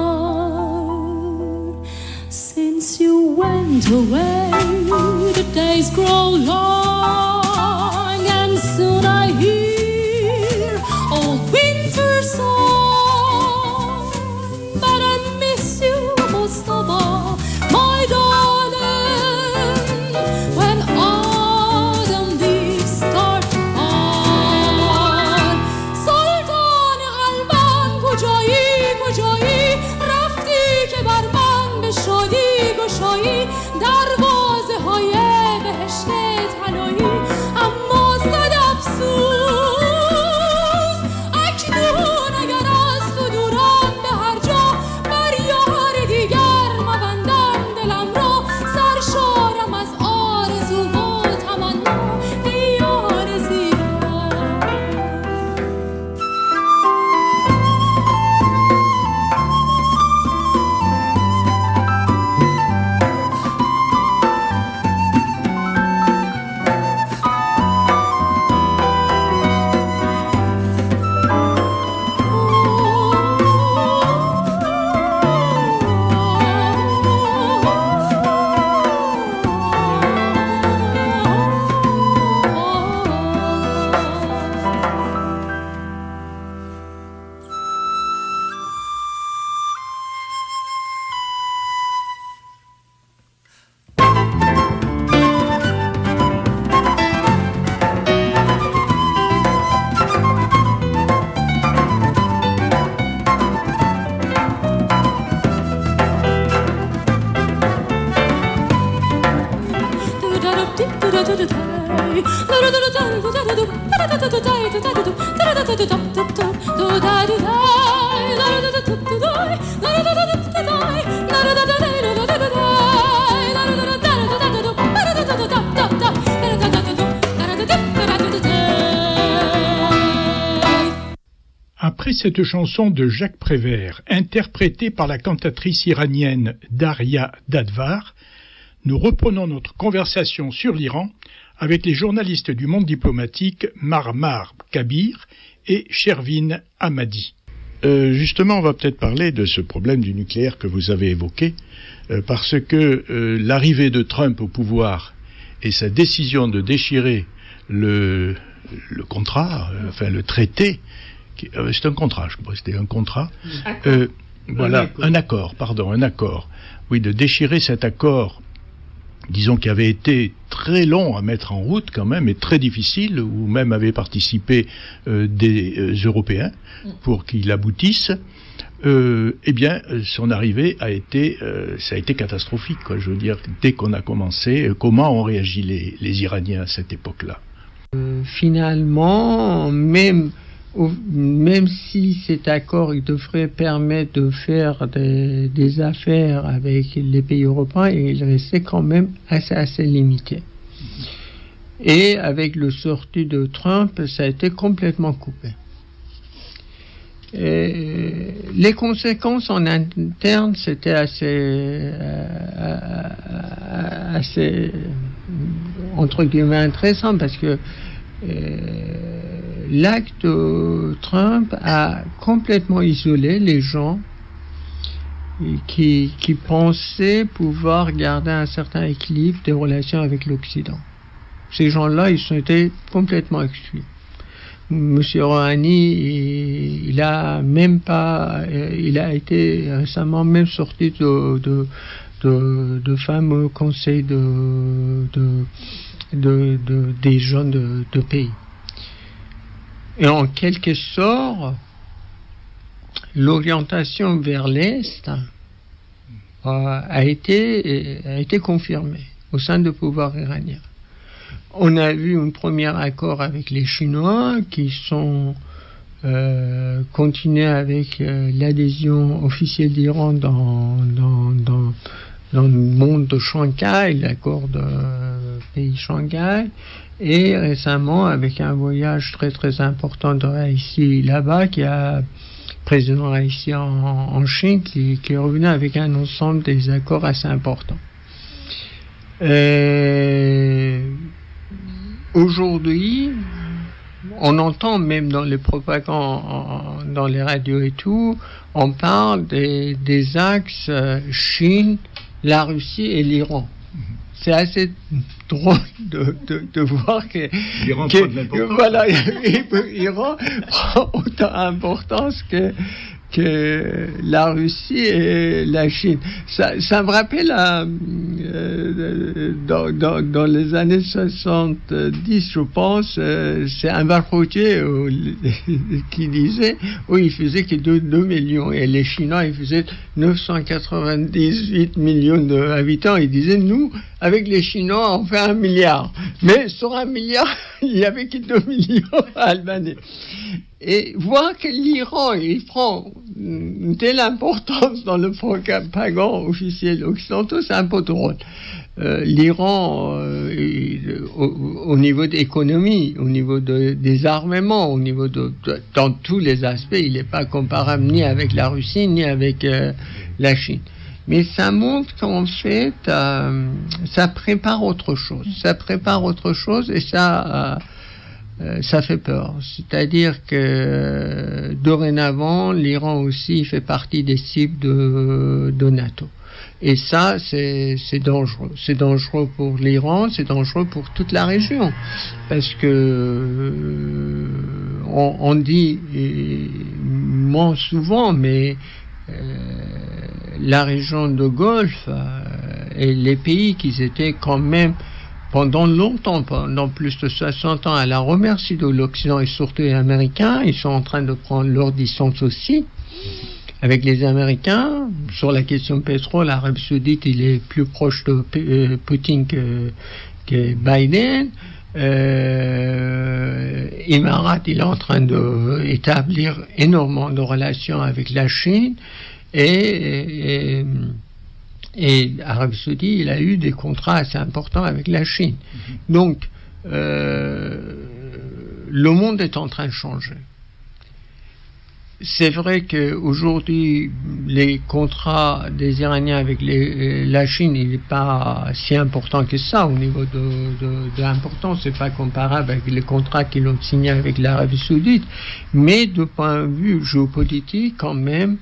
Since you went away the days grow long and soon I hear old winter song, but I miss you most of all, my darling, when autumn leaves start to fall. Sultan قلبم کجایی کجایی رفتی که بر من به شادی گشایی دروازه های بهشت طلایی. اما صد افسوس اکنون اگر از تو دورم به هر جا بر یار دیگر مبندم دلم را سرشارم از آرزو و تمنا ای یار زیبا. Après cette chanson de Jacques Prévert, interprétée par la cantatrice iranienne Daria Dadvar, nous reprenons notre conversation sur l'Iran avec les journalistes du Monde diplomatique Marmar Kabir et Shervin Hamadi. Euh, justement, on va peut-être parler de ce problème du nucléaire que vous avez évoqué, euh, parce que euh, l'arrivée de Trump au pouvoir et sa décision de déchirer le, le contrat, euh, enfin le traité, qui, euh, c'est un contrat, je crois que c'était un contrat, euh, voilà, un accord. un accord, pardon, un accord, oui, de déchirer cet accord, disons, qui avait été très long à mettre en route quand même, et très difficile, où même avaient participé euh, des euh, Européens pour qu'il aboutisse, euh, eh bien, son arrivée a été, euh, ça a été catastrophique, quoi. Je veux dire, dès qu'on a commencé, euh, comment ont réagi les, les Iraniens à cette époque-là ? euh, Finalement, même... Même si cet accord il devrait permettre de faire des, des affaires avec les pays européens, il restait quand même assez, assez limité. Et avec le sortie de Trump, ça a été complètement coupé. Et les conséquences en interne, c'était assez, assez, entre guillemets, intéressant parce que euh, l'acte de Trump a complètement isolé les gens qui, qui pensaient pouvoir garder un certain équilibre des relations avec l'Occident. Ces gens-là, ils ont été complètement exclus. Monsieur Rouhani, il, il a même pas, il a été récemment même sorti de, de, de, de fameux conseils de, de, de, de, des gens de, de pays. Et en quelque sorte, l'orientation vers l'Est euh, a été, a été confirmée au sein du pouvoir iranien. On a vu un premier accord avec les Chinois qui sont euh, continués avec euh, l'adhésion officielle d'Iran dans, dans, dans, dans le monde de Shanghai, l'accord de euh, pays Shanghai. Et récemment, avec un voyage très très important de Raisi là-bas, qui a président Raisi en, en Chine, qui, qui est revenu avec un ensemble des accords assez importants. Et aujourd'hui, on entend même dans les propagandes, dans les radios et tout, on parle des, des axes Chine, la Russie et l'Iran. C'est assez drôle de, de, de voir que l'Iran que, prend de l'importance. Voilà, l'Iran prend autant d'importance que que la Russie et la Chine. Ça, ça me rappelle euh, dans, dans, dans les années soixante-dix, je pense, euh, c'est un Routier euh, qui disait, où il faisait que deux millions, et les Chinois, ils faisaient neuf cent quatre-vingt-dix-huit millions d'habitants. Il disait, nous, avec les Chinois, on fait un milliard. Mais sur un milliard, il n'y avait que deux millions albanais. Et voir que l'Iran, il prend une telle importance dans le propagande officiel occidental, c'est un peu drôle. Euh, L'Iran, euh, au, au niveau de l'économie, au niveau de, des armements, au niveau de, de, dans tous les aspects, il n'est pas comparable ni avec la Russie, ni avec euh, la Chine. Mais ça montre qu'en fait, euh, ça prépare autre chose. Ça prépare autre chose et ça... Euh, Euh, ça fait peur. C'est-à-dire que euh, dorénavant, l'Iran aussi fait partie des cibles de, de NATO. Et ça, c'est, c'est dangereux. C'est dangereux pour l'Iran, c'est dangereux pour toute la région. Parce que euh, on, on dit, et, moins souvent, mais euh, la région de Golfe euh, et les pays qui étaient quand même pendant longtemps, pendant plus de soixante ans, à la remercie de l'Occident et surtout les Américains, ils sont en train de prendre leur distance aussi avec les Américains. Sur la question pétrole, l'Arabie Saoudite, il est plus proche de P- Poutine que, que Biden. Euh, Émirats, il est en train d'établir énormément de relations avec la Chine et, et Et l'Arabie Saoudite, il a eu des contrats assez importants avec la Chine. Mm-hmm. Donc, euh, le monde est en train de changer. c'est vrai qu'aujourd'hui, les contrats des Iraniens avec les, la Chine, il n'est pas si important que ça au niveau de, de, de l'importance. C'est pas comparable avec les contrats qu'ils ont signés avec l'Arabie Saoudite. Mais de point de vue géopolitique, quand même,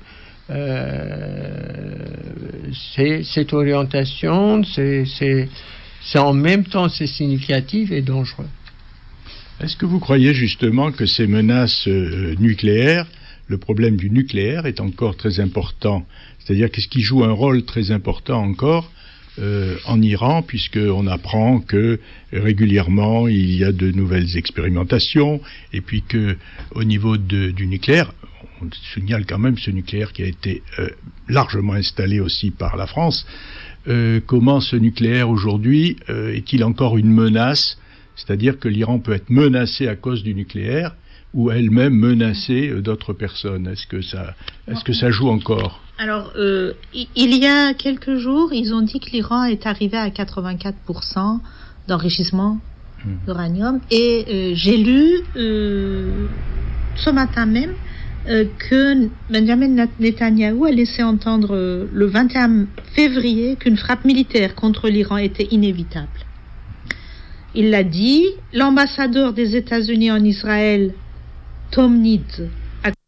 euh, c'est, cette orientation, c'est, c'est, c'est en même temps c'est significatif et dangereux. Est-ce que vous croyez justement que ces menaces euh, nucléaires, le problème du nucléaire est encore très important, c'est-à-dire qu'est-ce qui joue un rôle très important encore euh, en Iran, puisqu'on apprend que régulièrement il y a de nouvelles expérimentations, et puis que au niveau de, du nucléaire, on signale quand même ce nucléaire qui a été euh, largement installé aussi par la France. Euh, comment ce nucléaire aujourd'hui euh, est-il encore une menace? C'est-à-dire que l'Iran peut être menacé à cause du nucléaire ou elle-même menacer d'autres personnes. Est-ce que ça, est-ce que ça joue encore? Alors, euh, il y a quelques jours, ils ont dit que l'Iran est arrivé à quatre-vingt-quatre pour cent d'enrichissement mmh. d'uranium. Et euh, j'ai lu euh, ce matin même euh, que Benjamin Netanyahou a laissé entendre euh, le vingt et un février qu'une frappe militaire contre l'Iran était inévitable. Il l'a dit, l'ambassadeur des États-Unis en Israël, Tom Need,